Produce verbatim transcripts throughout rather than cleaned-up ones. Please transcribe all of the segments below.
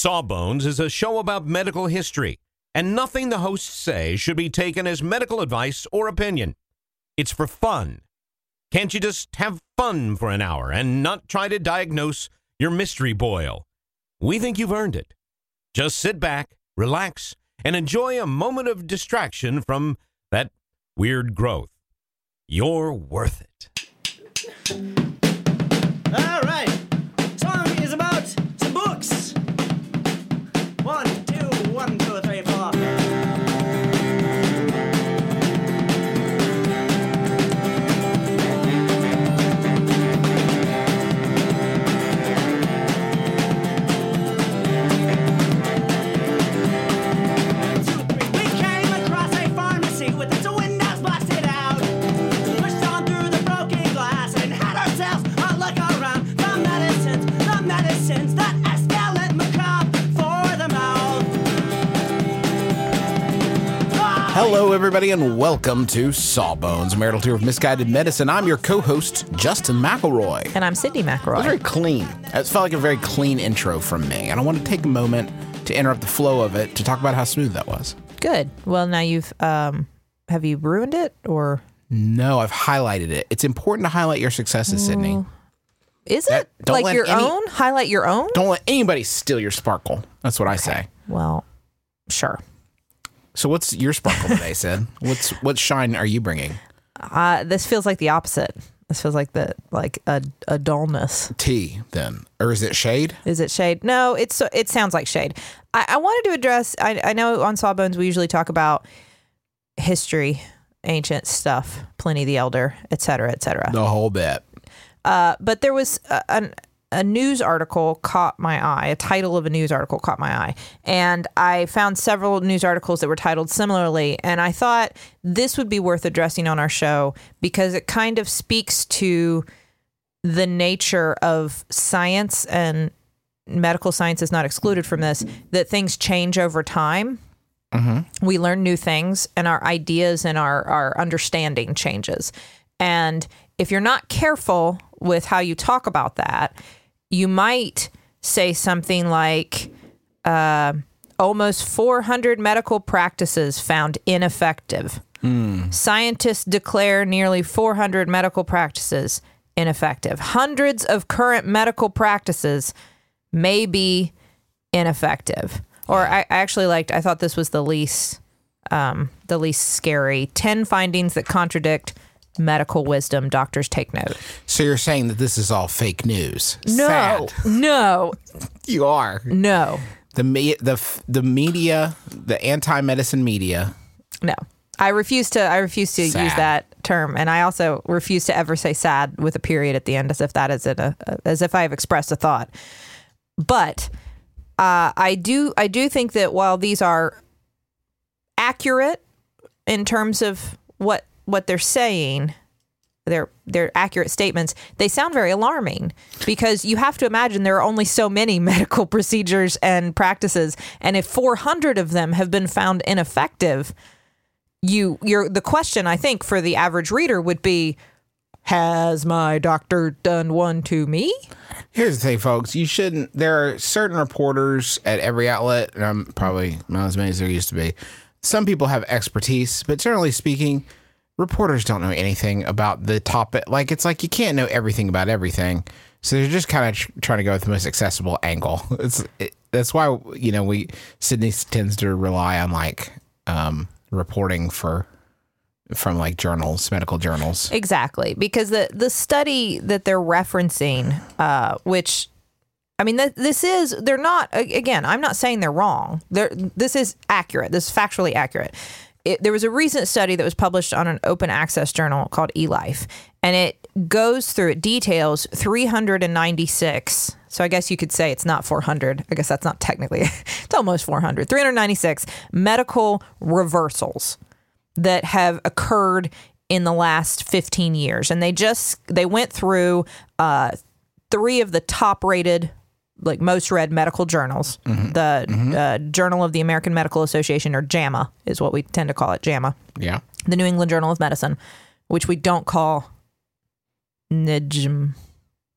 Sawbones is a show about medical history, and nothing the hosts say should be taken as medical advice or opinion. It's for fun. Can't you just have fun for an hour and not try to diagnose your mystery boil? We think you've earned it. Just sit back, relax, and enjoy a moment of distraction from that weird growth. You're worth it. All right. Song is about some books. One, two, one, two, three, four. Hello, everybody, and welcome to Sawbones, a marital tour of misguided medicine. I'm your co-host, Justin McElroy. And I'm Sydney McElroy. It was very clean. It felt like a very clean intro from me, and I want to take a moment to interrupt the flow of it to talk about how smooth that was. Good. Well, now you've, um, have you ruined it, or? No, I've highlighted it. It's important to highlight your successes, Sydney. Is it? That, like your any, own? Highlight your own? Don't let anybody steal your sparkle. That's what I Okay. say. Well, sure. So what's your sparkle today, Sid? What's what shine are you bringing? Uh, this feels like the opposite. This feels like the like a, a dullness. Tea, then. Or is it shade? Is it shade? No, it's it sounds like shade. I, I wanted to address, I, I know on Sawbones we usually talk about history, ancient stuff, Pliny the Elder, et cetera, et cetera. The whole bit. Uh, but there was a, an, a news article caught my eye, a title of a news article caught my eye. And I found several news articles that were titled similarly. And I thought this would be worth addressing on our show because it kind of speaks to the nature of science, and medical science is not excluded from this, that things change over time. Mm-hmm. We learn new things, and our ideas and our, our understanding changes. And if you're not careful with how you talk about that, you might say something like, uh, almost four hundred medical practices found ineffective. Mm. Scientists declare nearly four hundred medical practices ineffective. Hundreds of current medical practices may be ineffective. Or I, I actually liked, I thought this was the least, um, the least scary. ten findings that contradict medical wisdom. Doctors take note. So you're saying that this is all fake news? No, Sad. no. You are. No. The me- the the media, the anti-medicine media. No. I refuse to I refuse to Sad. use that term, and I also refuse to ever say sad with a period at the end, as if that is a, a as if I have expressed a thought. But uh, I do I do think that while these are accurate in terms of what what they're saying, they're they're accurate statements, they sound very alarming, because you have to imagine there are only so many medical procedures and practices, and if four hundred of them have been found ineffective, you you're the question I think for the average reader would be, has my doctor done one to me? Here's the thing, folks. You shouldn't. There are certain reporters at every outlet, and I'm probably not as many as there used to be. Some people have expertise, but generally speaking, reporters don't know anything about the topic. Like, it's like you can't know everything about everything. So they're just kind of tr- trying to go with the most accessible angle. It's it, that's why, you know, we Sydney tends to rely on like um, reporting for from like journals, medical journals. Exactly, because the the study that they're referencing, uh, which I mean, th- this is they're not again. I'm not saying they're wrong. They're, this is accurate. This is factually accurate. It, there was a recent study that was published on an open access journal called eLife, and it goes through, it details three hundred ninety-six. So I guess you could say it's not four hundred. I guess that's not technically, it's almost four hundred. three hundred ninety-six medical reversals that have occurred in the last fifteen years. And they just, they went through uh, three of the top rated, like most read medical journals. Mm-hmm. The mm-hmm. Uh, Journal of the American Medical Association, or JAMA is what we tend to call it, JAMA. Yeah. The New England Journal of Medicine, which we don't call N J M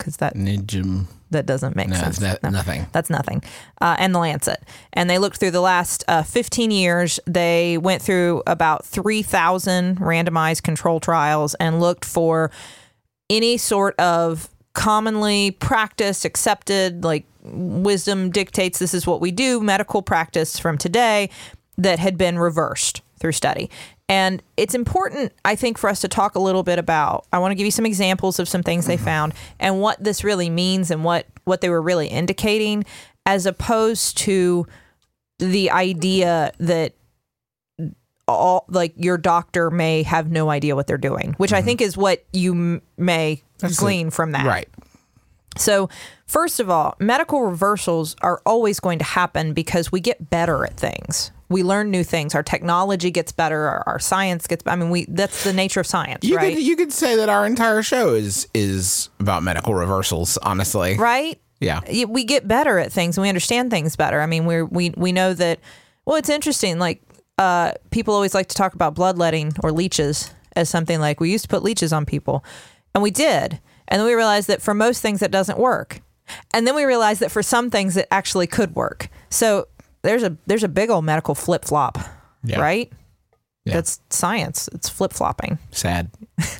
because that Nijum. that doesn't make No, sense. that, No. nothing. That's nothing. Uh, and the Lancet. And they looked through the last uh, fifteen years. They went through about three thousand randomized control trials and looked for any sort of commonly practiced, accepted, like wisdom dictates this is what we do, medical practice from today that had been reversed through study. And it's important, I think, for us to talk a little bit about, I want to give you some examples of some things they found and what this really means and what, what they were really indicating, as opposed to the idea that all, like, your doctor may have no idea what they're doing, which I think is what you m- may That's glean it. from that. Right. So, first of all, medical reversals are always going to happen because we get better at things. We learn new things. Our technology gets better. Our, our science gets. I mean, we. That's the nature of science, You right? could you could say that our entire show is is about medical reversals, honestly. Right? Yeah. Y- We get better at things and we understand things better. I mean, we're we we know that. Well, it's interesting. Like, uh, people always like to talk about bloodletting or leeches as something like we used to put leeches on people, and we did, and then we realized that for most things that doesn't work, and then we realized that for some things it actually could work. So. There's a there's a big old medical flip flop, Yeah. right? Yeah. That's science. It's flip flopping. Sad.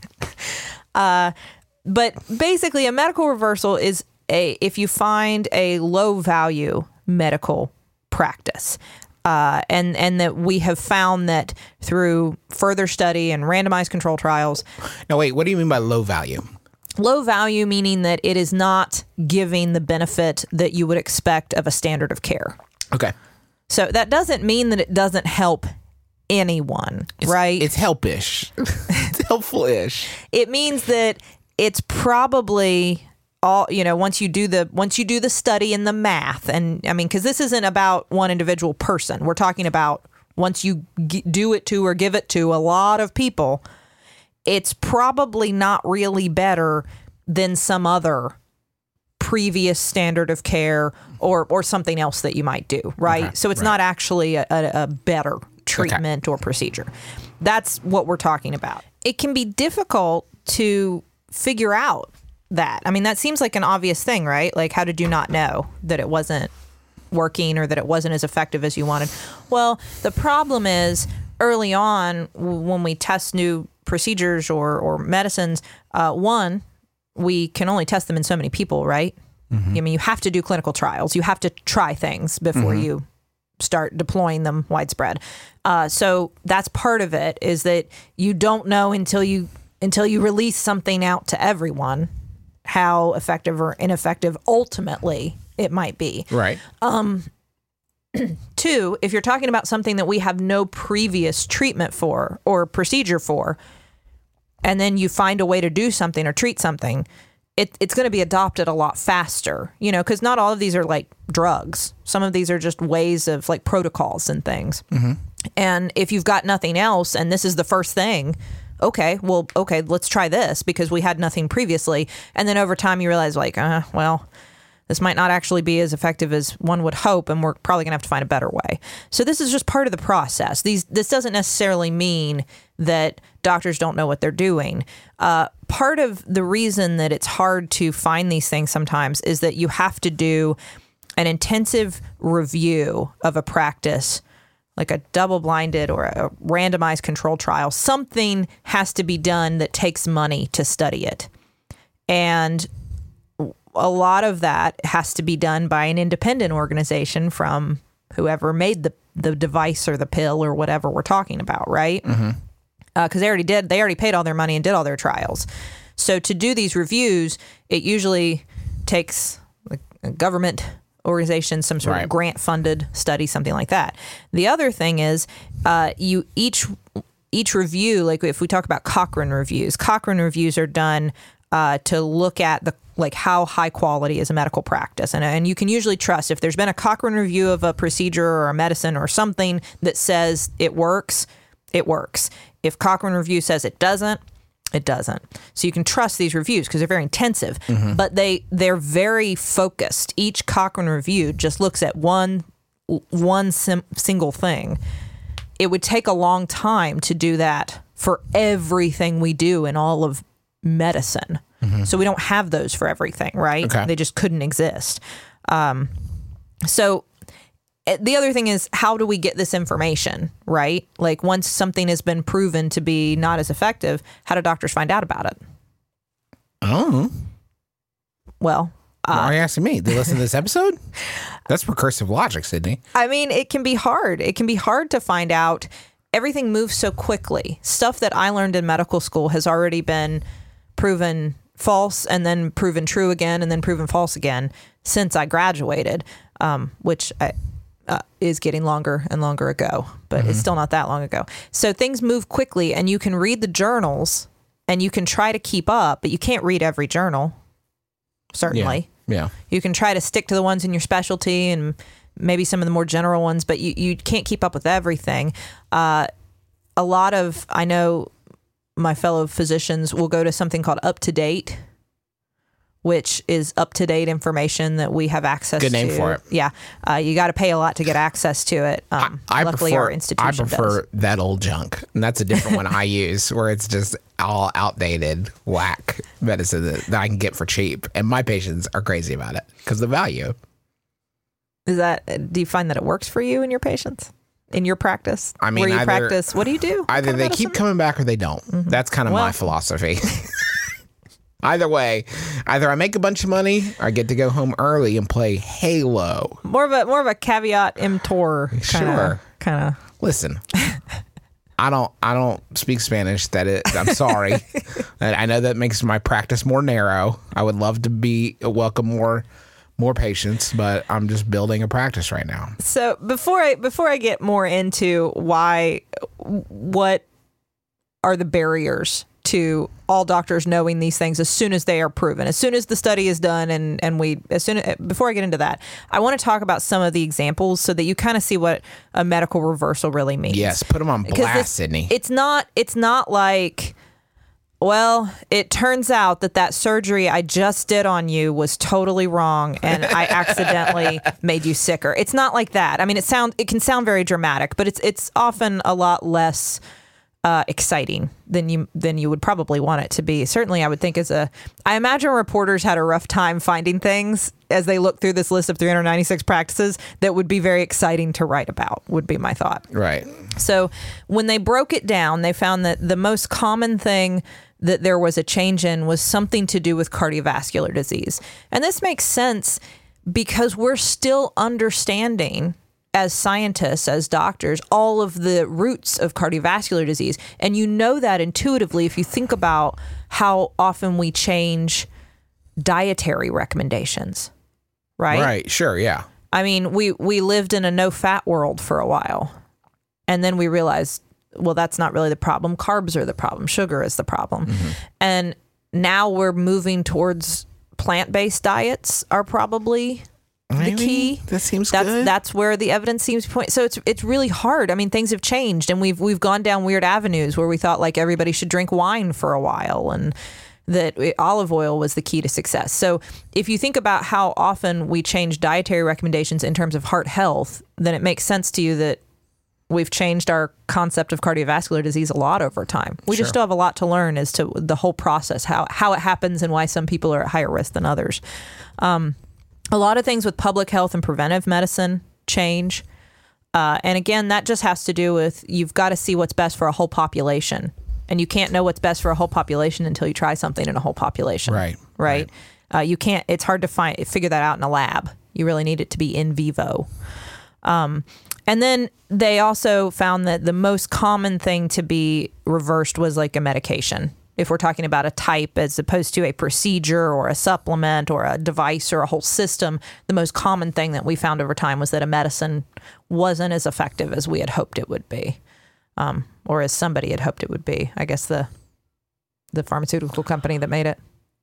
But basically, a medical reversal is a if you find a low value medical practice, uh, and and that we have found that through further study and randomized control trials. Now, wait. What do you mean by low value? Low value meaning that it is not giving the benefit that you would expect of a standard of care. Okay. So that doesn't mean that it doesn't help anyone, It's, right? It's helpish. It's helpful-ish. It means that it's probably all, you know, once you do the once you do the study and the math, and I mean, because this isn't about one individual person. We're talking about once you g- do it to or give it to a lot of people, it's probably not really better than some other previous standard of care or or something else that you might do, right? Okay, So it's right. not actually a, a, a better treatment or procedure. That's what we're talking about. It can be difficult to figure out that. I mean, that seems like an obvious thing, right? Like, how did you not know that it wasn't working or that it wasn't as effective as you wanted? Well, the problem is early on w- when we test new procedures or, or medicines, uh, one, we can only test them in so many people, right? Mm-hmm. I mean, you have to do clinical trials. You have to try things before mm-hmm. you start deploying them widespread. Uh, so that's part of it, is that you don't know until you until you release something out to everyone how effective or ineffective ultimately it might be. Right. Two, if you're talking about something that we have no previous treatment for or procedure for, and then you find a way to do something or treat something, it, it's going to be adopted a lot faster, you know, because not all of these are like drugs. Some of these are just ways of like protocols and things. Mm-hmm. And if you've got nothing else and this is the first thing, okay, well, okay, let's try this because we had nothing previously. And then over time you realize like, uh, well, this might not actually be as effective as one would hope, and we're probably going to have to find a better way. So this is just part of the process. These This doesn't necessarily mean that doctors don't know what they're doing. Uh, part of the reason that it's hard to find these things sometimes is that you have to do an intensive review of a practice, like a double-blinded or a randomized control trial. Something has to be done that takes money to study it. And a lot of that has to be done by an independent organization from whoever made the, the device or the pill or whatever we're talking about, right? Mm-hmm. Uh, 'cause they already did, they already paid all their money and did all their trials. So to do these reviews, it usually takes like a government organization, some sort Right. of grant-funded study, something like that. The other thing is, uh, you each each review, like if we talk about Cochrane reviews, Cochrane reviews are done uh, to look at the like how high quality is a medical practice. And, and you can usually trust if there's been a Cochrane review of a procedure or a medicine or something that says it works, it works. If Cochrane review says it doesn't, it doesn't. So you can trust these reviews because they're very intensive, mm-hmm. but they, they're very focused. Each Cochrane review just looks at one, one sim- single thing. It would take a long time to do that for everything we do in all of medicine. So we don't have those for everything, right? Okay. They just couldn't exist. Um, so eh, the other thing is, how do we get this information, right? Like once something has been proven to be not as effective, how do doctors find out about it? Oh. Well, Why are you asking me? They listen to this episode? That's recursive logic, Sydney. I mean, it can be hard. It can be hard to find out. Everything moves so quickly. Stuff that I learned in medical school has already been proven false and then proven true again and then proven false again since I graduated, um, which I, uh, is getting longer and longer ago, but mm-hmm. it's still not that long ago. So things move quickly, and you can read the journals and you can try to keep up, but you can't read every journal, certainly. Yeah. yeah. You can try to stick to the ones in your specialty and maybe some of the more general ones, but you, you can't keep up with everything. Uh, a lot of, I know my fellow physicians will go to something called Up to Date, which is up-to-date information that we have access to. Good name for it. Yeah. Uh, you got to pay a lot to get access to it. Um, I, I luckily, prefer, our institution I prefer does. that old junk. And that's a different one I use, where it's just all outdated, whack medicine that, that I can get for cheap. And my patients are crazy about it because the value. Is that, do you find that it works for you and your patients? In your practice? I mean, where you either, practice, what do you do? Either What they kind of keep medicine? coming back or they don't. Mm-hmm. That's kind of Well, my philosophy. Either way, either I make a bunch of money or I get to go home early and play Halo. More of a more of a caveat emptor kind of Sure. kind of. Listen, I don't I don't speak Spanish. That it, I'm sorry. And I know that makes my practice more narrow. I would love to be welcome more more patients, but I'm just building a practice right now. So before I before I get more into why, what are the barriers to all doctors knowing these things as soon as they are proven, as soon as the study is done, and and we as soon as, before I get into that, I want to talk about some of the examples so that you kind of see what a medical reversal really means. Yes, put them on 'Cause blast, this- Sydney. It's not it's not like, well, it turns out that that surgery I just did on you was totally wrong and I accidentally made you sicker. It's not like that. I mean, it sound it can sound very dramatic, but it's it's often a lot less uh, exciting than you than you would probably want it to be. Certainly, I would think as a I imagine reporters had a rough time finding things as they look through this list of three hundred ninety-six practices that would be very exciting to write about, would be my thought. Right. So when they broke it down, they found that the most common thing that there was a change in was something to do with cardiovascular disease. And this makes sense because we're still understanding as scientists, as doctors, all of the roots of cardiovascular disease. And you know that intuitively if you think about how often we change dietary recommendations, right? Right. Sure. Yeah. I mean, we, we lived in a no-fat world for a while. And then we realized, well, that's not really the problem. Carbs are the problem. Sugar is the problem. Mm-hmm. And now we're moving towards plant-based diets are probably Maybe. the key. That seems that's, good. That's where the evidence seems to point. So it's it's really hard. I mean, things have changed, and we've we've gone down weird avenues where we thought like everybody should drink wine for a while, and that olive oil was the key to success. So if you think about how often we change dietary recommendations in terms of heart health, then it makes sense to you that we've changed our concept of cardiovascular disease a lot over time. We Sure. just still have a lot to learn as to the whole process, how how it happens and why some people are at higher risk than others. Um, a lot of things with public health and preventive medicine change. Uh, and again, that just has to do with you've got to see what's best for a whole population. And you can't know what's best for a whole population until you try something in a whole population. Right. Right. Uh, you can't, it's hard to find, figure that out in a lab. You really need it to be in vivo. Um, and then they also found that the most common thing to be reversed was like a medication. If we're talking about a type as opposed to a procedure or a supplement or a device or a whole system, the most common thing that we found over time was that a medicine wasn't as effective as we had hoped it would be, um, or as somebody had hoped it would be. I guess the the pharmaceutical company that made it.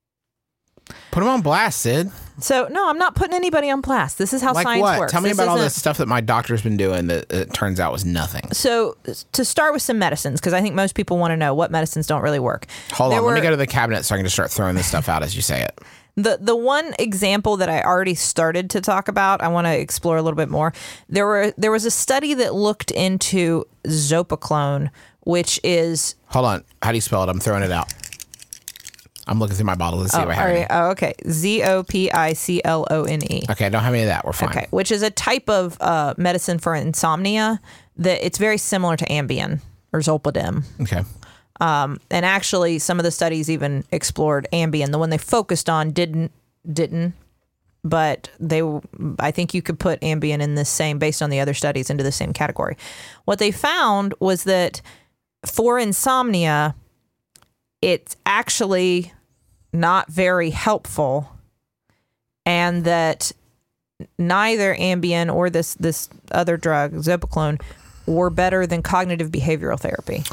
Put them on blast, Sid. So, no, I'm not putting anybody on blast. This is how Like science what? works. Tell me This about all isn't- this stuff that my doctor's been doing that it turns out was nothing. So, to start with some medicines, because I think most people want to know what medicines don't really work. Hold There on. Let me were- go to the cabinet so I can just start throwing this stuff out as you say it. The the one example that I already started to talk about, I want to explore a little bit more. There were there was a study that looked into Zopiclone, which is Hold on. How do you spell it? I'm throwing it out. I'm looking through my bottle to see Oh, if I all have right. any. Oh, okay. Z O P I C L O N E. Okay, I don't have any of that. We're fine. Okay, which is a type of uh, medicine for insomnia that it's very similar to Ambien or Zolpidem. Okay. Um, and actually, some of the studies even explored Ambien. The one they focused on didn't didn't, but they I think you could put Ambien in the same, based on the other studies, into the same category. What they found was that for insomnia, it's actually not very helpful, and that neither Ambien or this this other drug, Zopiclone, were better than cognitive behavioral therapy.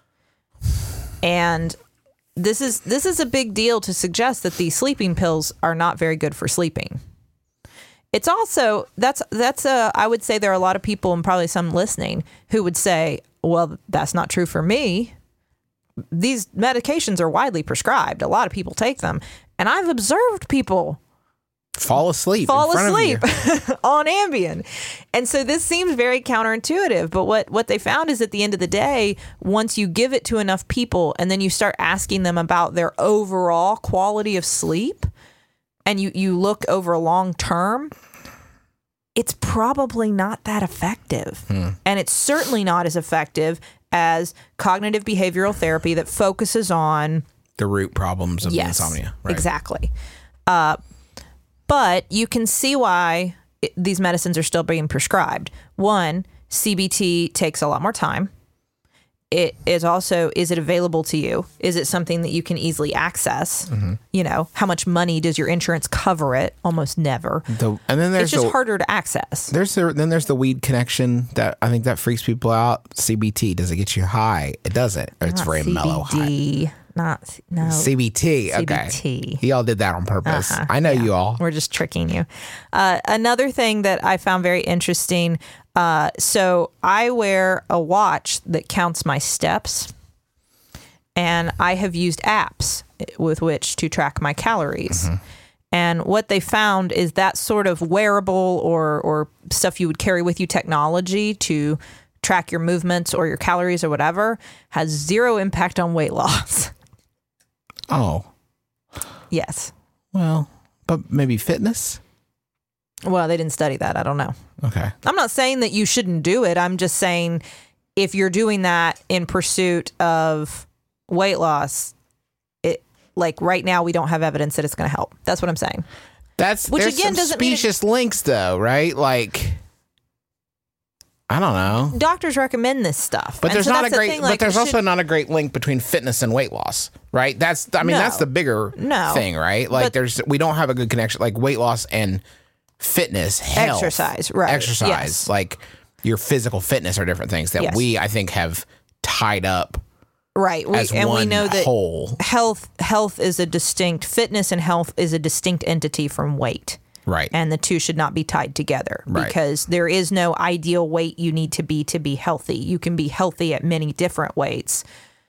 And this is this is a big deal to suggest that these sleeping pills are not very good for sleeping. It's also that's that's a I would say there are a lot of people, and probably some listening, who would say, well, that's not true for me. These medications are widely prescribed. A lot of people take them. And I've observed people Fall asleep. fall in front asleep Of you. on Ambien. And so this seems very counterintuitive. But what, what they found is, at the end of the day, once you give it to enough people and then you start asking them about their overall quality of sleep, and you, you look over a long term, it's probably not that effective. Hmm. And it's certainly not as effective as cognitive behavioral therapy that focuses on The root problems of yes, insomnia. Right. exactly. Uh, but you can see why it, these medicines are still being prescribed. One, C B T takes a lot more time. It is also, is it available to you? Is it something that you can easily access? Mm-hmm. You know, how much money does your insurance cover it? Almost never. The, and then there's It's just the, harder to access. There's the, then there's the weed connection that I think that freaks people out. C B T, does it get you high? It doesn't. Or it's Not very mellow high. C B D, not, no. C B T. Okay. C B T. Y'all did that on purpose. Uh-huh, I know yeah. you all. We're just tricking you. Uh, another thing that I found very interesting. Uh, so I wear a watch that counts my steps, and I have used apps with which to track my calories. Mm-hmm. And what they found is that sort of wearable or or stuff you would carry with you technology to track your movements or your calories or whatever has zero impact on weight loss. Oh, Yes. well, but maybe fitness? Well, they didn't study that. I don't know. Okay. I'm not saying that you shouldn't do it. I'm just saying if you're doing that in pursuit of weight loss, it like right now we don't have evidence that it's going to help. That's what I'm saying. That's Which there's again some doesn't mean it- specious links though, right? Like I don't know. Doctors recommend this stuff. But And there's so not a that's the great thing, but like, there's you also should- not a great link between fitness and weight loss, right? That's I mean No. that's the bigger No. thing, right? Like But- there's we don't have a good connection like weight loss and fitness, health, Exercise, right. Exercise, Yes. like your physical fitness are different things that Yes. we I think have tied up right. We, as and one we know that whole. health health is a distinct fitness and health is a distinct entity from weight. Right. And the two should not be tied together Right. because there is no ideal weight you need to be to be healthy. You can be healthy at many different weights.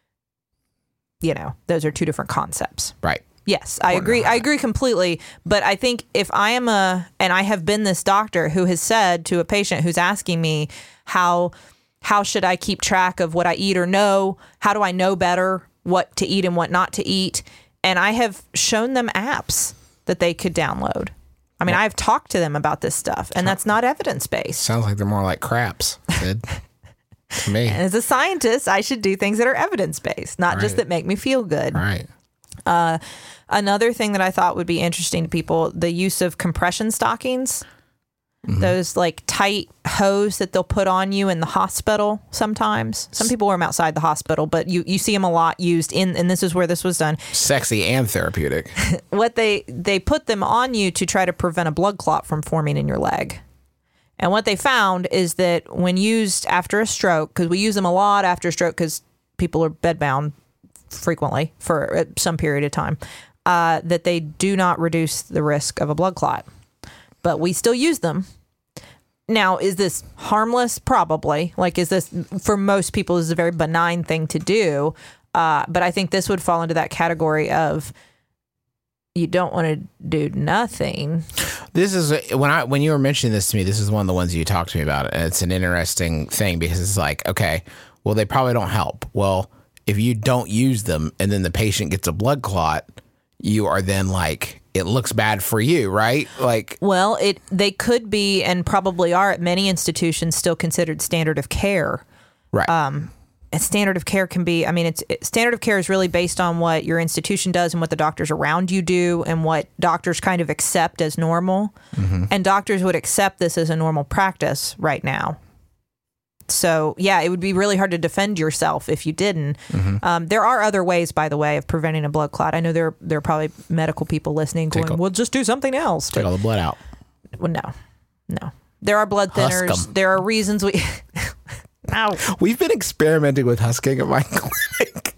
You know, those are two different concepts. right. Yes, I agree. I agree completely. But I think if I am a, and I have been this doctor who has said to a patient who's asking me how, how should I keep track of what I eat or know? How do I know better what to eat and what not to eat? And I have shown them apps that they could download. I mean, I've talked to them about this stuff, and that's not evidence-based. Sounds like they're more like craps, Sid. To me. And as a scientist, I should do things that are evidence-based, not just Right. that make me feel good. Right. Uh, another thing that I thought would be interesting to people, the use of compression stockings, Mm-hmm. those like tight hose that they'll put on you in the hospital sometimes. Some people wear them outside the hospital, but you, you see them a lot used in, and this is where this was done. Sexy and therapeutic. What they, they put them on you to try to prevent a blood clot from forming in your leg. And what they found is that when used after a stroke, because we use them a lot after a stroke because people are bedbound frequently for uh, some period of time, uh, that they do not reduce the risk of a blood clot. But we still use them. Now, is this harmless? Probably. Like, is this, for most people, this is a very benign thing to do. Uh, but I think this would fall into that category of you don't want to do nothing. This is when I when you were mentioning this to me. This is one of the ones you talked to me about, and it's an interesting thing because it's like, okay, well, they probably don't help. Well, if you don't use them, and then the patient gets a blood clot, you are then like, it looks bad for you, right? Like, Well, it they could be and probably are at many institutions still considered standard of care. right. Um, a standard of care can be, I mean, it's it, standard of care is really based on what your institution does and what the doctors around you do and what doctors kind of accept as normal. Mm-hmm. And doctors would accept this as a normal practice right now. So, yeah, it would be really hard to defend yourself if you didn't. Mm-hmm. Um, there are other ways, by the way, of preventing a blood clot. I know there, there are probably medical people listening Take going, a- well, just do something else. Take But, all the blood out. well, no, no. There are blood Husk thinners. 'em. There are reasons we... Ow. We've been experimenting with husking at my clinic.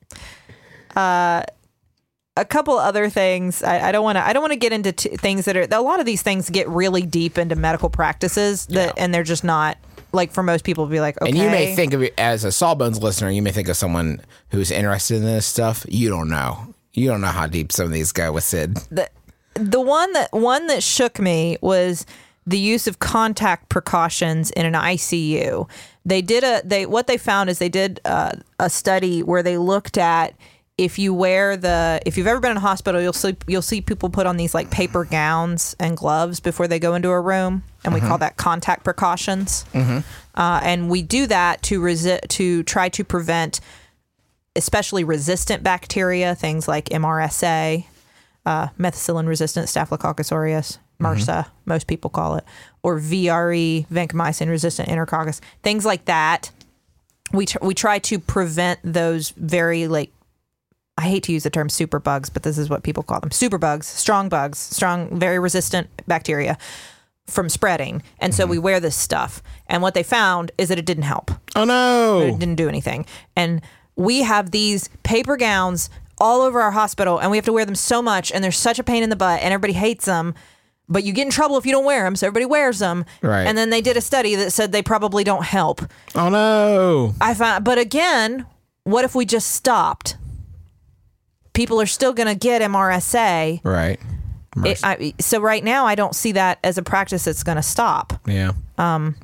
A couple other things. I, I don't want to. I don't want to get into t- things that are. A lot of these things get really deep into medical practices that, Yeah. and they're just not like for most people to be like. Okay. And you may think of it as a Sawbones listener, you may think of someone who's interested in this stuff. You don't know. You don't know how deep some of these go with Sid. the the one that one that shook me was the use of contact precautions in an I C U. They did a they what they found is they did uh, a study where they looked at if you wear the if you've ever been in a hospital, you'll see you'll see people put on these like paper gowns and gloves before they go into a room, and we call that contact precautions. Uh, and we do that to resi- to try to prevent especially resistant bacteria, things like M R S A, uh, methicillin-resistant Staphylococcus aureus, MRSA, most people call it, or V R E, vancomycin-resistant enterococcus, things like that. We tr- we try to prevent those very like. I hate to use the term super bugs, but this is what people call them. Super bugs, strong bugs, strong, very resistant bacteria from spreading. And so we wear this stuff. And what they found is that it didn't help. Oh, no. It didn't do anything. And we have these paper gowns all over our hospital, and we have to wear them so much, and they're such a pain in the butt, and everybody hates them. But you get in trouble if you don't wear them, so everybody wears them. Right. And then they did a study that said they probably don't help. Oh, no. I found, but again, what if we just stopped? People are still going to get M R S A. Right. It, I, so right now, I don't see that as a practice that's going to stop. Yeah. Um.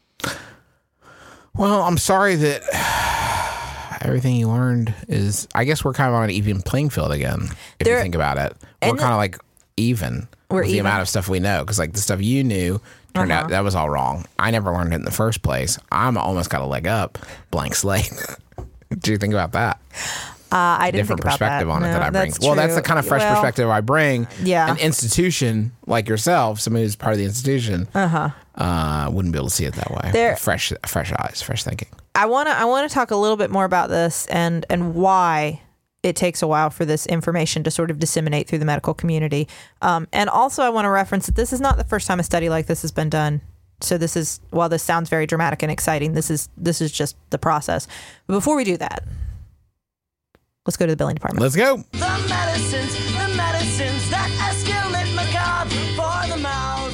Well, I'm sorry that everything you learned is. I guess we're kind of on an even playing field again. If There- you think about it, we're and- kind of like even We're with the even. amount of stuff we know. Because like the stuff you knew turned Uh-huh. out that was all wrong. I never learned it in the first place. I'm almost got a leg up, blank slate. Do you think about that? Uh, I didn't Different think about perspective that. on it No, that I bring. that's Well, that's true. the kind of fresh Well, perspective I bring. Yeah. An institution like yourself, somebody who's part of the institution, uh-huh. uh, wouldn't be able to see it that way. There- fresh, fresh eyes, fresh thinking. I want to I want to talk a little bit more about this and and why it takes a while for this information to sort of disseminate through the medical community. Um, and also, I want to reference that this is not the first time a study like this has been done. So this is, while this sounds very dramatic and exciting, this is this is just the process. But before we do that, let's go to the billing department. Let's go. The medicines, the medicines that escalate macabre for the mouth.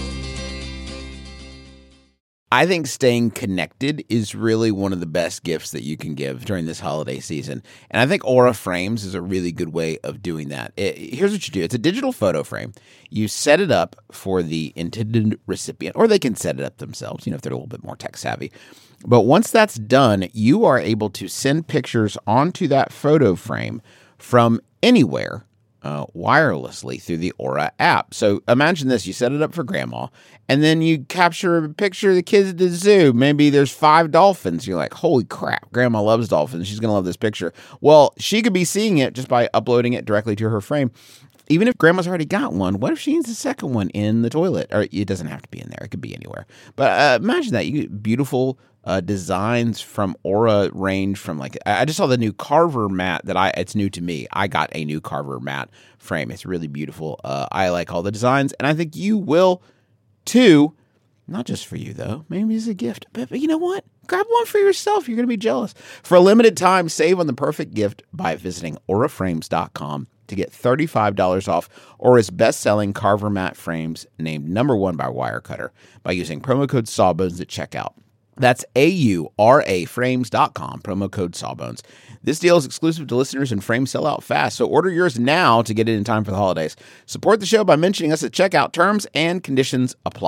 I think staying connected is really one of the best gifts that you can give during this holiday season. And I think Aura Frames is a really good way of doing that. It, here's what you do. It's a digital photo frame. You set it up for the intended recipient, or they can set it up themselves, you know, if they're a little bit more tech savvy. But once that's done, you are able to send pictures onto that photo frame from anywhere uh, wirelessly through the Aura app. So imagine this. You set it up for grandma, and then you capture a picture of the kids at the zoo. Maybe there's five dolphins. You're like, holy crap, grandma loves dolphins. She's going to love this picture. Well, she could be seeing it just by uploading it directly to her frame. Even if grandma's already got one, what if she needs a second one in the toilet? Or it doesn't have to be in there. It could be anywhere. But uh, imagine that. You get beautiful uh, designs from Aura range from like, I just saw the new Carver mat that I, it's new to me. I got a new Carver mat frame. It's really beautiful. Uh, I like all the designs, and I think you will too. Not just for you, though. Maybe as a gift. But, but you know what? Grab one for yourself. You're going to be jealous. For a limited time, save on the perfect gift by visiting aura frames dot com to get thirty-five dollars off Aura's best-selling Carver mat frames named number one by Wirecutter by using promo code Sawbones at checkout. That's A U R A frames dot com, promo code Sawbones. This deal is exclusive to listeners, and frames sell out fast, so order yours now to get it in time for the holidays. Support the show by mentioning us at checkout. Terms and conditions apply.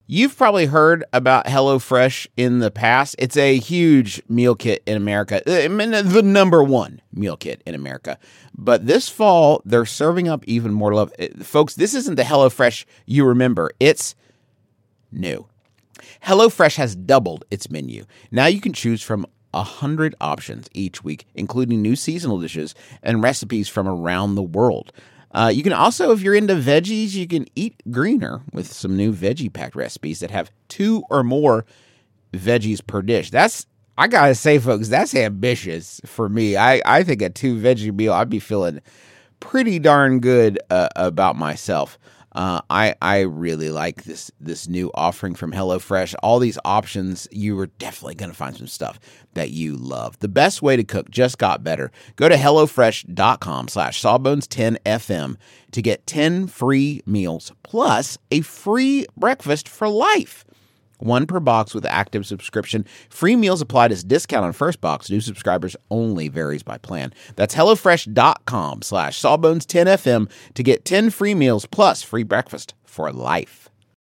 You've probably heard about HelloFresh in the past. It's a huge meal kit in America. I mean, the number one meal kit in America. But this fall, they're serving up even more love. Folks, this isn't the HelloFresh you remember. It's new. HelloFresh has doubled its menu. Now you can choose from one hundred options each week, including new seasonal dishes and recipes from around the world. Uh, you can also, if you're into veggies, you can eat greener with some new veggie-packed recipes that have two or more veggies per dish. That's, I gotta say, folks, that's ambitious for me. I, I think a two-veggie meal, I'd be feeling pretty darn good uh, about myself. Uh, I I really like this this new offering from HelloFresh. All these options, you are definitely going to find some stuff that you love. The best way to cook just got better. Go to HelloFresh.com slash Sawbones10FM to get ten free meals plus a free breakfast for life. One per box with active subscription. Free meals applied as discount on first box. New subscribers only, varies by plan. That's HelloFresh.com slash Sawbones10FM to get ten free meals plus free breakfast for life.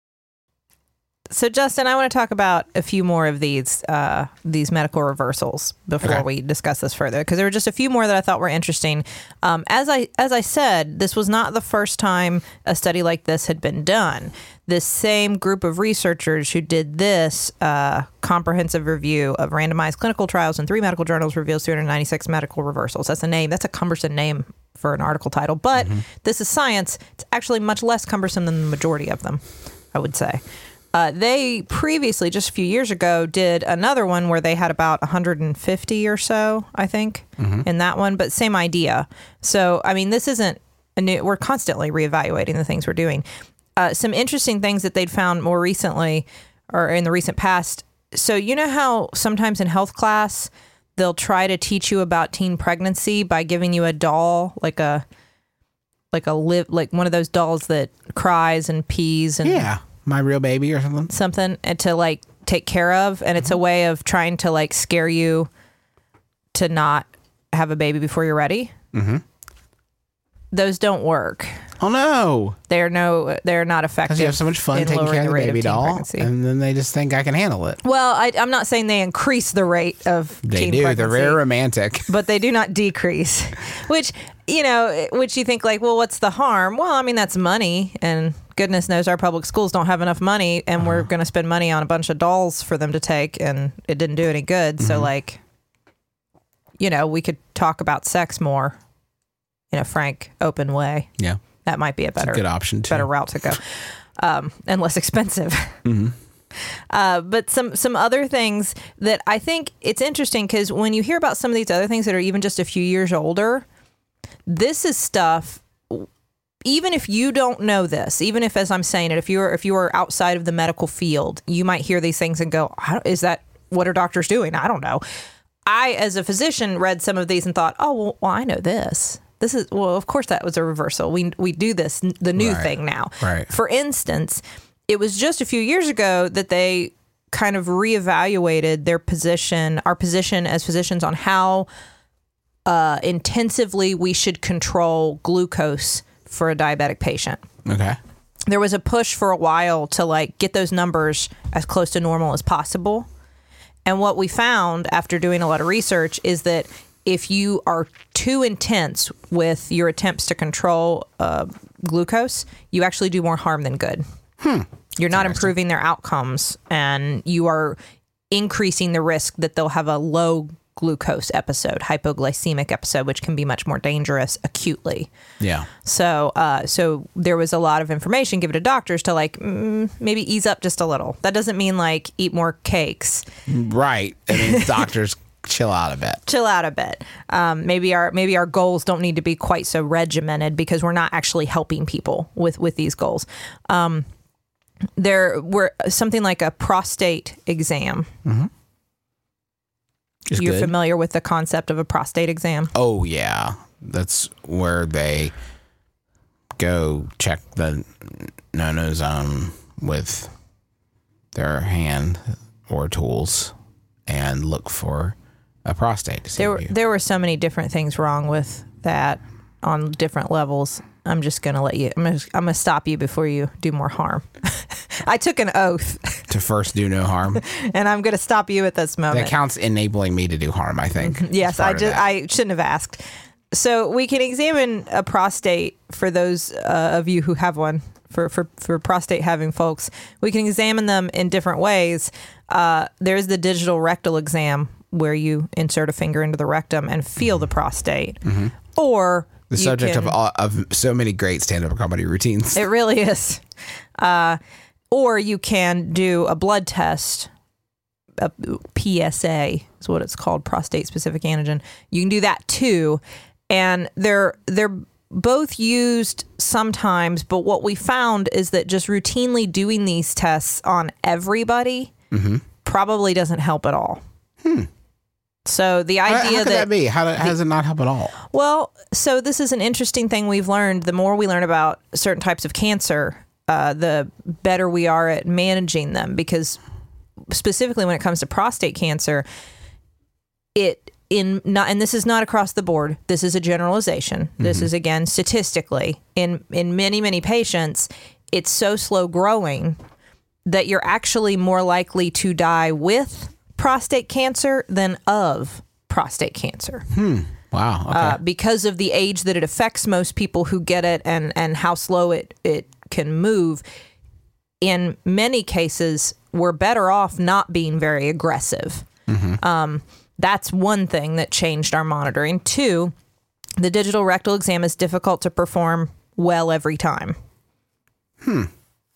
So, Justin, I want to talk about a few more of these uh, these medical reversals before Okay. we discuss this further, because there were just a few more that I thought were interesting. Um, as I as I said, this was not the first time a study like this had been done. This same group of researchers who did this uh, comprehensive review of randomized clinical trials in three medical journals reveals three hundred ninety-six medical reversals. That's a name. That's a cumbersome name for an article title, but this is science. It's actually much less cumbersome than the majority of them, I would say. Uh, they previously, just a few years ago, did another one where they had about one hundred fifty or so, I think, in that one, but same idea. So, I mean, this isn't a new, we're constantly reevaluating the things we're doing. Uh, some interesting things that they'd found more recently or in the recent past. So, you know how sometimes in health class, they'll try to teach you about teen pregnancy by giving you a doll, like a, like a live, like one of those dolls that cries and pees and Yeah. My Real Baby or something. something and to like take care of, and it's a way of trying to like scare you to not have a baby before you're ready. Mm-hmm. Those don't work. Oh no! They're no, they're not effective. Because you have so much fun in taking lowering care of the rate baby teen doll, pregnancy. and then they just think I can handle it. Well, I, I'm not saying they increase the rate of They teen do. pregnancy, They're very romantic. but they do not decrease. Which, you know, which you think like, well, what's the harm? Well, I mean, that's money, and goodness knows our public schools don't have enough money, and Uh-huh. we're going to spend money on a bunch of dolls for them to take, and it didn't do any good. So, Mm-hmm. like, you know, we could talk about sex more in a frank, open way. Yeah, That might be a better, good option too. better route to go, um, and less expensive. Mm-hmm. Uh, but some some other things that I think it's interesting, because when you hear about some of these other things that are even just a few years older, this is stuff. Even if you don't know this, even if, as I'm saying it, if you're if you are outside of the medical field, you might hear these things and go, "How- "Is that what are doctors doing?" I don't know. I, as a physician, read some of these and thought, "Oh, well, well I know this. This is well, of course, that was a reversal. We we do this, the new Right. thing now." Right. For instance, it was just a few years ago that they kind of reevaluated their position, our position as physicians, on how uh, intensively we should control glucose for a diabetic patient. Okay. There was a push for a while to like get those numbers as close to normal as possible. And what we found after doing a lot of research is that if you are too intense with your attempts to control uh, glucose, you actually do more harm than good. You're not improving their outcomes, and you are increasing the risk that they'll have a low glucose episode, hypoglycemic episode, which can be much more dangerous acutely. Yeah. So, uh, so there was a lot of information given to doctors to like mm, maybe ease up just a little. That doesn't mean like eat more cakes. Right. I mean, doctors chill out a bit. Chill out a bit. Um, maybe our maybe our goals don't need to be quite so regimented, because we're not actually helping people with with these goals. Um, there were something like a prostate exam. Just You're good. familiar with the concept of a prostate exam? Oh yeah, that's where they go check the nonosome with their hand or tools and look for a prostate. To see There were if you- there were so many different things wrong with that on different levels. I'm just gonna let you. I'm gonna, I'm gonna stop you before you do more harm. I took an oath, to first do no harm. and I'm going to stop you at this moment. That counts enabling me to do harm, I think. Yes, It's part I of just that. I shouldn't have asked. So we can examine a prostate for those uh, of you who have one. For, for, for prostate having folks, we can examine them in different ways. Uh, there's the digital rectal exam where you insert a finger into the rectum and feel the prostate, or the you subject can- of all, of so many great stand-up comedy routines. It really is. Uh, or you can do a blood test. A P S A is what it's called, prostate specific antigen. You can do that too, and they're they're both used sometimes. But what we found is that just routinely doing these tests on everybody probably doesn't help at all. So the How, how idea could that, be? How, do- how does it not help at all? well, so this is an interesting thing we've learned. The more we learn about certain types of cancer, uh, the better we are at managing them. Because specifically when it comes to prostate cancer, it in not, and this is not across the board. This is a generalization. This is again statistically in in many many patients, it's so slow growing that you're actually more likely to die with prostate cancer than of prostate cancer. Wow. Okay. Uh, because of the age that it affects most people who get it and, and how slow it, it can move. In many cases, we're better off not being very aggressive. Um, that's one thing that changed our monitoring. Two, the digital rectal exam is difficult to perform well every time. Hmm.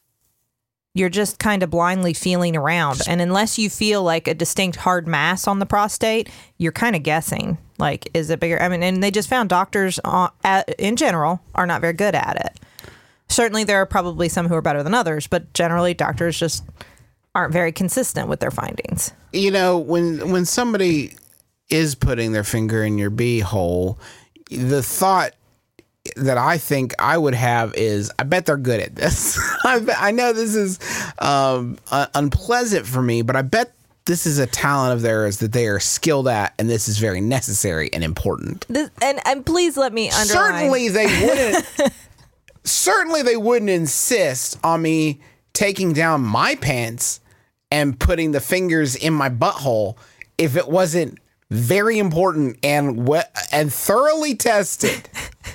You're just kind of blindly feeling around. And unless you feel like a distinct hard mass on the prostate, you're kind of guessing. Like, is it bigger? I mean, and they just found doctors uh, at, in general are not very good at it. Certainly, there are probably some who are better than others, but generally, doctors just aren't very consistent with their findings. You know, when when somebody is putting their finger in your bee hole, the thought that I think I would have is, I bet they're good at this. I, bet, I know this is um, uh, unpleasant for me, but I bet this is a talent of theirs that they are skilled at, and this is very necessary and important. This, and, and please let me underline. Certainly they wouldn't. certainly they wouldn't insist on me taking down my pants and putting the fingers in my butthole if it wasn't very important and we- and thoroughly tested.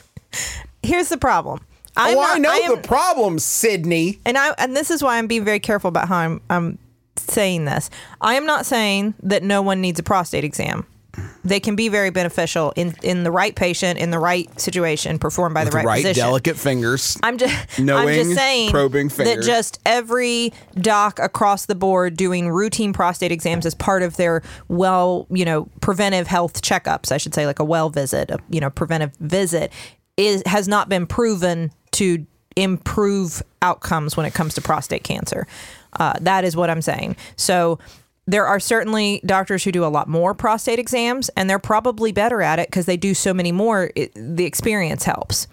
Here's the problem. I'm oh, I not- know I am- the problem, Sydney. and I and this is why I'm being very careful about how I'm, I'm saying this. I am not saying that no one needs a prostate exam. They can be very beneficial in, in the right patient, in the right situation, performed by With the right, right physician. delicate fingers. I'm just, knowing, I'm just saying probing that fingers. just every doc across the board doing routine prostate exams as part of their well, you know, preventive health checkups, I should say, like a well visit, a, you know, preventive visit, is has not been proven to improve outcomes when it comes to prostate cancer. Uh, that is what I'm saying. So there are certainly doctors who do a lot more prostate exams, and they're probably better at it because they do so many more. It, the experience helps.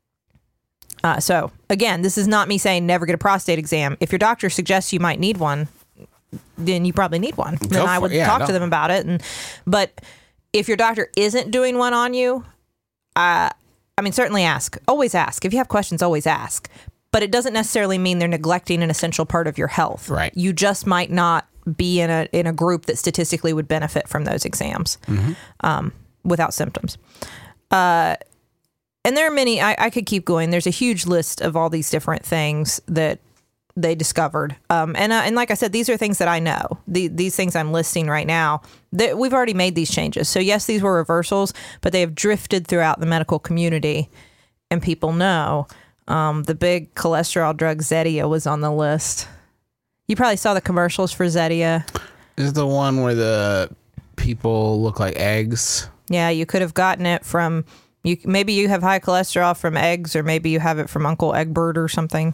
Uh, so again, this is not me saying never get a prostate exam. If your doctor suggests you might need one, then you probably need one. Then I for would it. Yeah, talk no. to them about it. And but if your doctor isn't doing one on you, uh, I mean, certainly ask. Always ask. If you have questions, always ask. But it doesn't necessarily mean they're neglecting an essential part of your health. Right. You just might not be in a in a group that statistically would benefit from those exams um, without symptoms. Uh, and there are many. I, I could keep going. There's a huge list of all these different things that they discovered. Um, and uh, and like I said, these are things that I know. The, these things I'm listing right now, that we've already made these changes. So yes, these were reversals, but they have drifted throughout the medical community, and people know. Um, the big cholesterol drug Zetia was on the list. You probably saw the commercials for Zetia. Is the one where the people look like eggs? Yeah, you could have gotten it from you. Maybe you have high cholesterol from eggs, or maybe you have it from Uncle Egbert or something.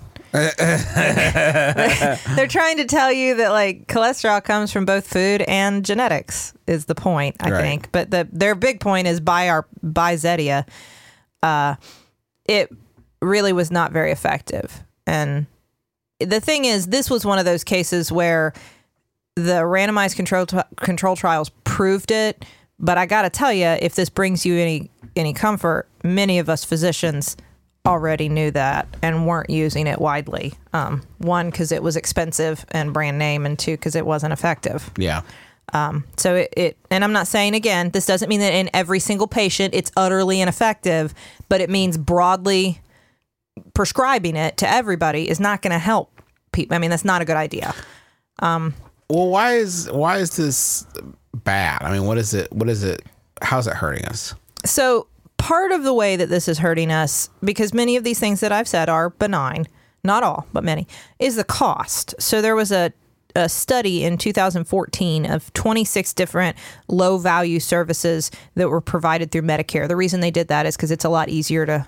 They're trying to tell you that like cholesterol comes from both food and genetics is the point, I Right. think. But the their big point is buy our buy Zetia. Uh, it really was not very effective, and the thing is, this was one of those cases where the randomized control t- control trials proved it. But I got to tell you, if this brings you any any comfort, many of us physicians already knew that and weren't using it widely. Um, one, because it was expensive and brand name, and two, because it wasn't effective. Yeah. Um, so it, it, and I'm not saying, again, this doesn't mean that in every single patient it's utterly ineffective, but it means broadly prescribing it to everybody is not going to help people. I mean, that's not a good idea. Um, well, why is why is this bad? I mean, what is it? What is it? How's it hurting us? So part of the way that this is hurting us, because many of these things that I've said are benign, not all, but many, is the cost. So there was a, a study in two thousand fourteen of twenty-six different low value services that were provided through Medicare. The reason they did that is because it's a lot easier to,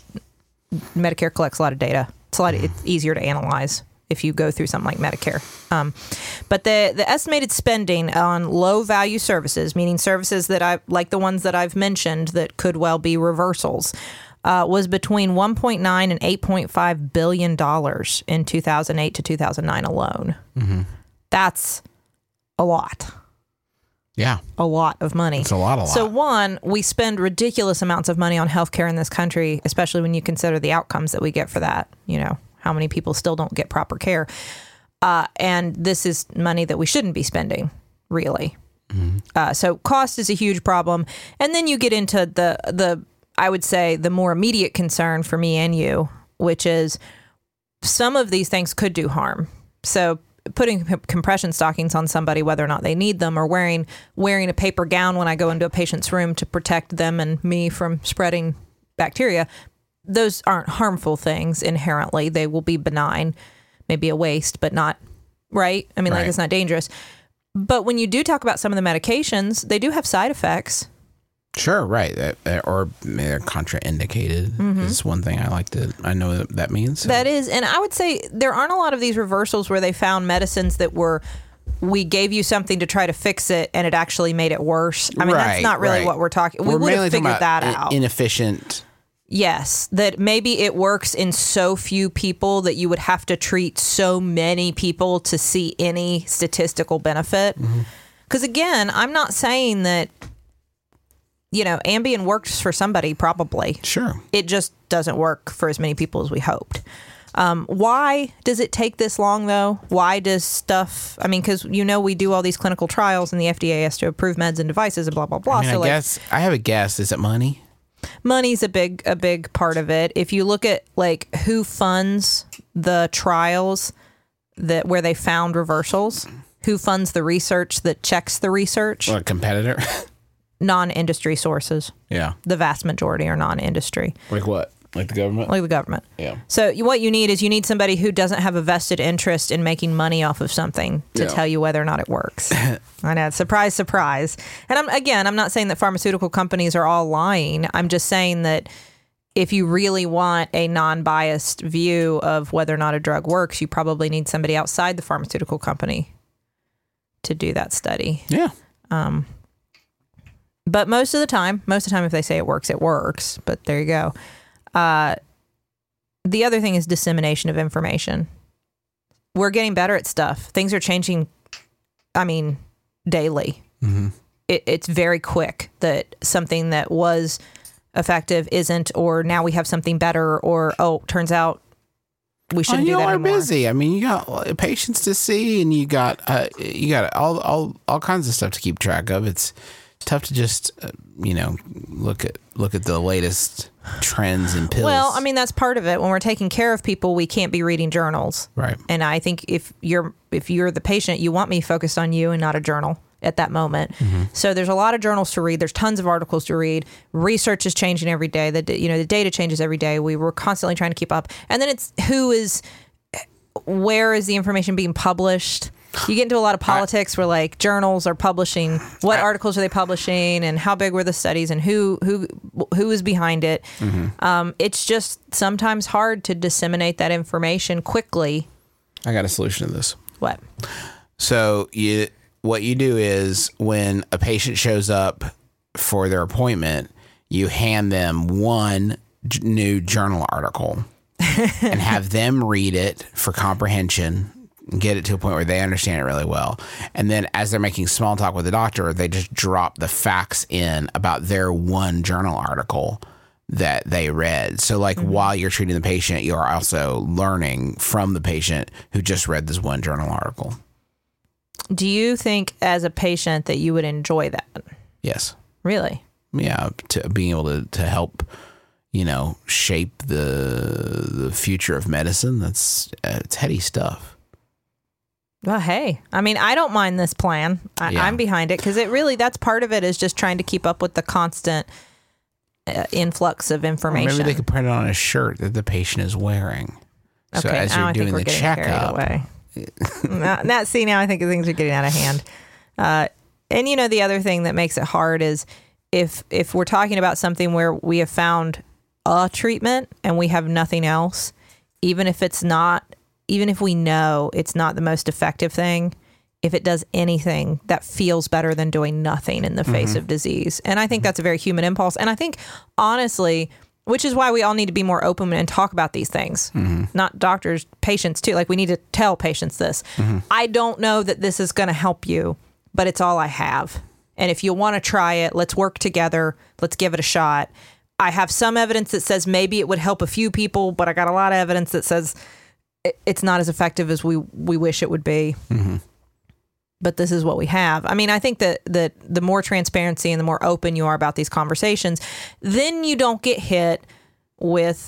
Medicare collects a lot of data. It's a lot it's easier to analyze if you go through something like Medicare. Um, but the the estimated spending on low value services, meaning services that I like the ones that I've mentioned that could well be reversals, uh, was between one point nine and eight point five billion dollars in two thousand eight to two thousand nine alone. Mm-hmm. That's a lot. Yeah. A lot of money. It's a lot, a lot. So one, we spend ridiculous amounts of money on healthcare in this country, especially when you consider the outcomes that we get for that. You know, how many people still don't get proper care. Uh, and this is money that we shouldn't be spending, really. Mm-hmm. Uh, so cost is a huge problem. And then you get into the, the, I would say, the more immediate concern for me and you, which is some of these things could do harm. So putting c- compression stockings on somebody, whether or not they need them, or wearing wearing a paper gown when I go into a patient's room to protect them and me from spreading bacteria, those aren't harmful things inherently. They will be benign, maybe a waste, but not, right? I mean, Right. like, it's not dangerous. But when you do talk about some of the medications, they do have side effects. Sure, right. Uh, uh, or they're contraindicated Mm-hmm. is one thing I like to, I know what that means. So. That is, and I would say there aren't a lot of these reversals where they found medicines that were, we gave you something to try to fix it and it actually made it worse. I mean, that's Right, not really right. what we're talking. We We're would mainly have talking figured about that i- out. Inefficient. Yes, that maybe it works in so few people that you would have to treat so many people to see any statistical benefit. Because again, I'm not saying that, you know, Ambien works for somebody, probably. Sure. It just doesn't work for as many people as we hoped. Um, why does it take this long, though? Why does stuff, I mean, because, you know, we do all these clinical trials and the F D A has to approve meds and devices and blah, blah, blah. I mean, so I like, guess, I have a guess. Is it money? money's a big a big part of it. If you look at like who funds the trials that where they found reversals, who funds the research that checks the research, Or a competitor? non-industry sources. Yeah. The vast majority are non-industry, Like what? Like the government? like the government. Yeah. So you- what you need is you need somebody who doesn't have a vested interest in making money off of something to Yeah. tell you whether or not it works. I know, surprise, surprise. And I'm again, I'm not saying that pharmaceutical companies are all lying. I'm just saying that if you really want a non-biased view of whether or not a drug works, you probably need somebody outside the pharmaceutical company to do that study. Yeah. But most of the time, most of the time, if they say it works, it works. But there you go. Uh, the other thing is dissemination of information. We're getting better at stuff. Things are changing, I mean, daily. Mm-hmm. It, it's very quick that something that was effective isn't, or now we have something better, or, oh, turns out we Oh, shouldn't you do that are anymore. busy. I mean, you got patients to see, and you got uh, you got all all all kinds of stuff to keep track of. It's tough to just uh, you know look at look at the latest trends and pills. Well, I mean, that's part of it. When we're taking care of people, we can't be reading journals. Right. And I think if you're if you're the patient, you want me focused on you and not a journal at that moment. Mm-hmm. So there's a lot of journals to read. There's tons of articles to read. Research is changing every day. The you know the data changes every day. We were constantly trying to keep up. And then it's who is where is the information being published? You get into a lot of politics where like journals are publishing what articles are they publishing and how big were the studies and who who who is behind it. Mm-hmm. Um, it's just sometimes hard to disseminate that information quickly. I got a solution to this. What? So you what you do is when a patient shows up for their appointment, you hand them one j- new journal article and have them read it for comprehension, get it to a point where they understand it really well. And then as they're making small talk with the doctor, they just drop the facts in about their one journal article that they read. So like Mm-hmm. while you're treating the patient, you're also learning from the patient who just read this one journal article. Do you think as a patient that you would enjoy that? Yes. Really? Yeah. To being able to, to help, you know, shape the the future of medicine. That's uh, it's heady stuff. Well, hey, I mean, I don't mind this plan. I, Yeah. I'm behind it because it really, that's part of it is just trying to keep up with the constant uh, influx of Or information. maybe they could print it on a shirt that the patient is wearing. So Okay, as now you're I think doing we're the getting carried checkup, away. now, now, see, now I think things are getting out of hand. Uh, and you know, the other thing that makes it hard is if if we're talking about something where we have found a treatment and we have nothing else, even if it's not, even if we know it's not the most effective thing, if it does anything, that feels better than doing nothing in the face Mm-hmm. of disease. And I think that's a very human impulse. And I think, honestly, which is why we all need to be more open and talk about these things. Mm-hmm. Not doctors, patients too. Like we need to tell patients this. Mm-hmm. I don't know that this is going to help you, but it's all I have. And if you want to try it, let's work together. Let's give it a shot. I have some evidence that says maybe it would help a few people, but I got a lot of evidence that says it- it's not as effective as we, we wish it would be. Mm-hmm. But this is what we have. I mean, I think that, that the more transparency and the more open you are about these conversations, then you don't get hit with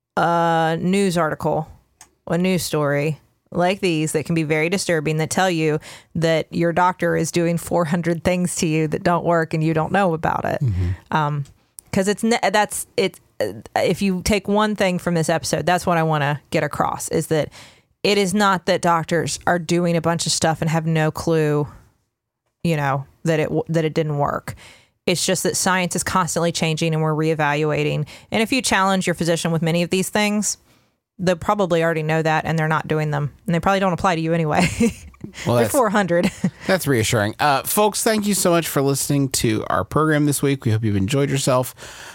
a news article, a news story like these that can be very disturbing that tell you that your doctor is doing four hundred things to you that don't work and you don't know about it. Um, because it's ne- that's it. If you take one thing from this episode, that's what I want to get across is that it is not that doctors are doing a bunch of stuff and have no clue, you know, that it that it didn't work. It's just that science is constantly changing and we're reevaluating. And if you challenge your physician with many of these things, they'll probably already know that and they're not doing them. And they probably don't apply to you anyway. Well, They're that's, four hundred. that's reassuring. Uh, folks, thank you so much for listening to our program this week. We hope you've enjoyed yourself.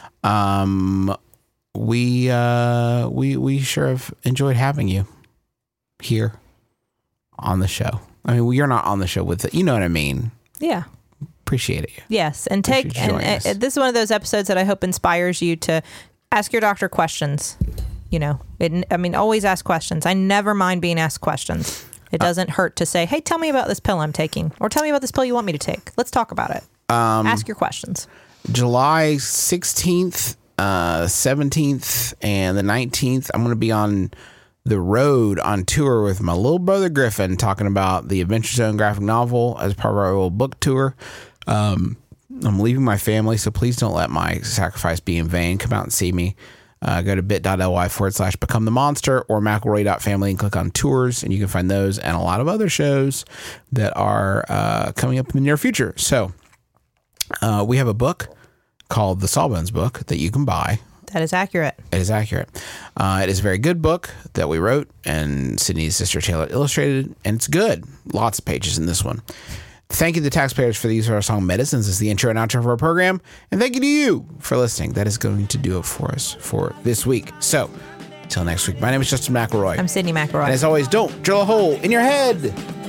Um, we, uh, we, we sure have enjoyed having you here on the show. I mean, you're not on the show with it. You know what I mean? Yeah. Appreciate it. Yes. And take, Appreciate you and joining uh, us. this is one of those episodes that I hope inspires you to ask your doctor questions. You know, it, I mean, always ask questions. I never mind being asked questions. It doesn't hurt to say, hey, tell me about this pill I'm taking, or tell me about this pill you want me to take. Let's talk about it. Um, Ask your questions. July sixteenth, uh, seventeenth, and the nineteenth, I'm going to be on the road on tour with my little brother Griffin, talking about the Adventure Zone graphic novel as part of our little book tour. Um, I'm leaving my family, so please don't let my sacrifice be in vain. Come out and see me. Uh, go to bit.ly forward slash become the monster or McElroy.family and click on tours, and you can find those and a lot of other shows that are uh, coming up in the near future. So uh, we have a book called The Sawbones Book that you can buy. That is accurate. It is accurate. Uh, it is a very good book that we wrote, and Sydney's sister Taylor illustrated, and it's good. Lots of pages in this one. Thank you to the taxpayers for the use of our song Medicines as the intro and outro for our program. And thank you to you for listening. That is going to do it for us for this week. So, until next week, my name is Justin McElroy. I'm Sydney McElroy. And as always, don't drill a hole in your head.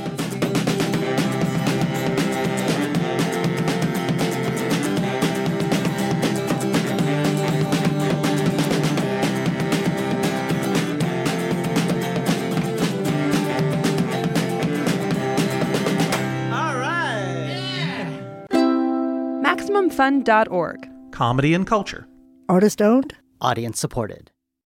All right. Maximum Fun dot org. Comedy and culture. Artist owned. Audience supported.